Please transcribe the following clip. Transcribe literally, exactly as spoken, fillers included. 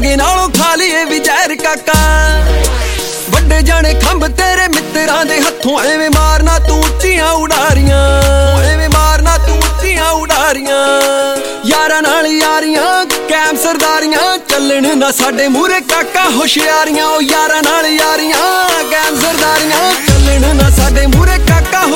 ਚੰਗੇ ਨਾਲੋਂ ਖਾ ਲਈਏ ਵੀ ਜ਼ਹਿਰ ਕਾਕਾ। ਵੱਡੇ ਜਾਣੇ ਖੰਭ ਤੇਰੇ ਮਿੱਤਰਾਂ ਦੇ ਹੱਥੋਂ, ਐਵੇਂ ਮਾਰਨਾ ਤੂੰ ਉੱਚੀਆਂ ਉਡਾਰੀਆਂ, ਐਵੇਂ ਮਾਰਨਾ ਤੂੰ ਉੱਚੀਆਂ ਉਡਾਰੀਆਂ। ਯਾਰਾਂ ਨਾਲ ਯਾਰੀਆਂ ਕੈਮ ਸਰਦਾਰੀਆਂ, ਚੱਲਣ ਨਾ ਸਾਡੇ ਮੂਹਰੇ ਕਾਕਾ ਹੁਸ਼ਿਆਰੀਆਂ। ਉਹ ਯਾਰਾਂ ਨਾਲ ਯਾਰੀਆਂ ਕੈਮ ਸਰਦਾਰੀਆਂ, ਚੱਲਣ ਨਾ ਸਾਡੇ ਮੂਹਰੇ ਕਾਕਾ